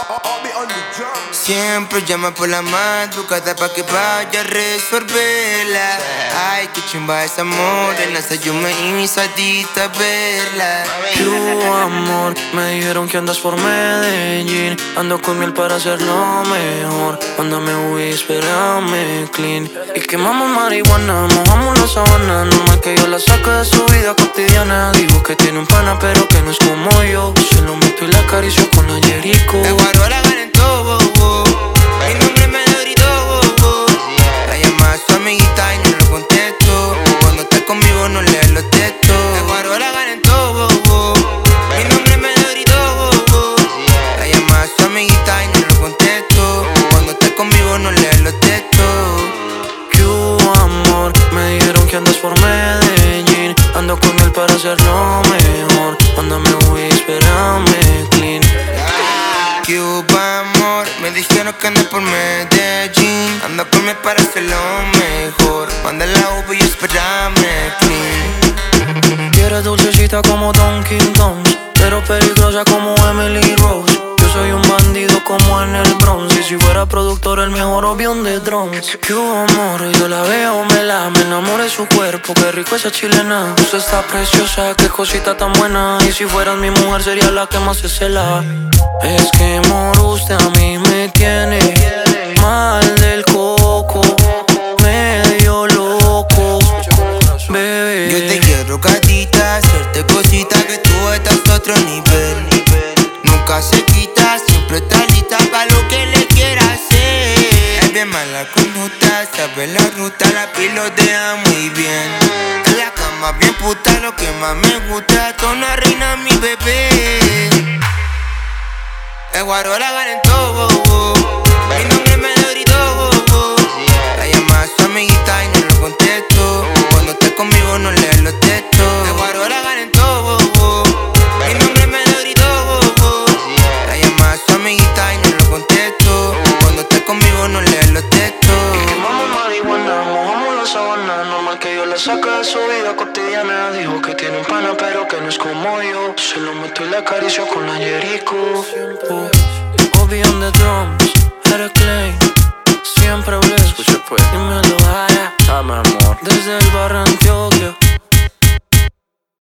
Siempre llama por la madrugada pa' que vaya a resolverla. Ay, qué chimba esa morena, hasta yo me hice adicta a verla. Tu amor, me dijeron que andas por Medellín. Ando con miel para hacerlo mejor. Mándame Ubi, espérame clean. Y quemamos marihuana, mojamos la sabana. Normal que yo la saque de su vida cotidiana. Dijo que tiene un pana pero que no es como yo. Se lo meto y la acaricio con la Jericho. El guaro la gana en todo, mi nombre me lo gritó, La llama a su amiguita y no lo contesto. Cuando está conmigo no lee los textos. El guaro la gana en todo, mi nombre me lo gritó, La llama a su amiguita y no lo contesto. Cuando está conmigo no lee los textos. Tu amor, me dijeron que andas por Medellín. Ando con él para hacerlo mejor. Mándame Ubi, espérame clean. Cuba, amor, me dijeron que ando por Medellín. Ando con miel para hacerlo mejor. Manda la Ubi y espérame clean. Quieres dulcecita como Dunkin' Donuts, pero peligrosa como Emily Rose. Yo soy un bandido como en el Bronx. Y si fuera productor, el mejor avión de drones. Que amor, yo la veo, me enamoré de su cuerpo. Qué rico esa chilena. Usted está preciosa, qué cosita tan buena. Y si fueras mi mujer, sería la que más se cela. Es que amor, usted a mí me tiene mal del coco, medio loco, bebé. Yo te quiero, gatita, hacerte cositas que tú estás a otro nivel. Nunca se quita, siempre está lista para lo que le quiera hacer. Es bien mala conducta, sabe la ruta, la pilotea muy bien. En la cama bien puta, lo que más me gusta, toda una reina mi bebé. El guaro la gana en todo, mi nombre me lo gritó, La llama a su amiguita y no lo contesto. Cuando está conmigo no lee los textos. El guaro la gana en todo, mi nombre me lo gritó, La llama a su amiguita y no lo contesto. Cuando está conmigo no lee los textos. Quemamos marihuana, mojamos la sabana. Normal que yo la saque de su vida cotidiana. Dijo que tiene un pana pero que no es como yo. Se lo meto y la acaricio con la Jericho. Obi on the drums, Eric Clay. Siempre bless, escucha pues, dímelo, dame amor. Desde el barrio Antioquia.